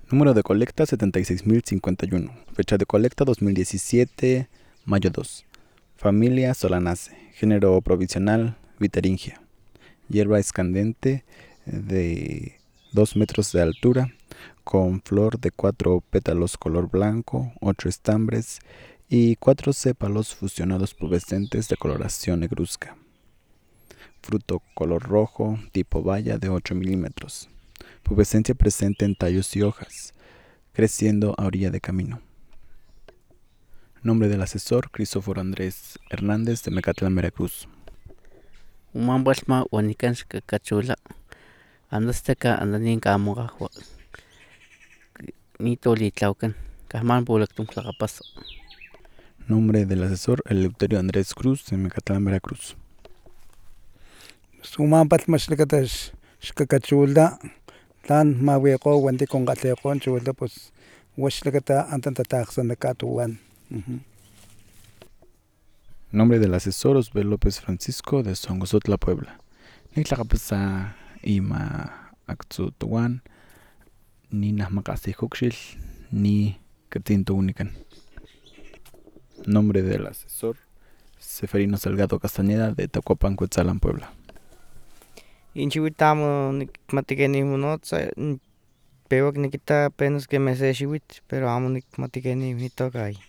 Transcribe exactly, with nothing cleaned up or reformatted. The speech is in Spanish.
Número de colecta setenta y seis mil cincuenta y uno. Fecha de colecta dos mil diecisiete, mayo dos. Familia Solanaceae. Género provisional Viteringia. Hierba escandente de dos metros de altura, con flor de cuatro pétalos color blanco, ocho estambres y cuatro sépalos fusionados pubescentes de coloración negruzca. Fruto color rojo, tipo baya de ocho milímetros. Pubescencia presente en tallos y hojas, creciendo a orilla de camino. Nombre del asesor: Cristóforo Andrés Hernández, de Mecatlán, Veracruz. Uman balma wanikanska kachula andasteka andanin kamogajwa nito litlaucan kahman bulaktum tlaqapaso. Nombre del asesor: Eleuterio Andrés Cruz, de Mecatlán, Veracruz. Uman palmashlikatash shkakachulda tan mawiqo wanti konqatleko chulda pues washlikata antanta taqsan katuwan. Nombre del asesor: Osbel López Francisco, de Songosotla, Puebla. Nitlaqapasa ima aktutuan, ni nahmakasi huxil, ni katinto unican. Nombre del asesor: Seferino Salgado Castañeda, de Tacuapan, Cuetzalan, Puebla. Inchihuitamo nikmatikenimonotza peor nikita apenas que me se xihuit, pero amo nikmatikeni nitokay.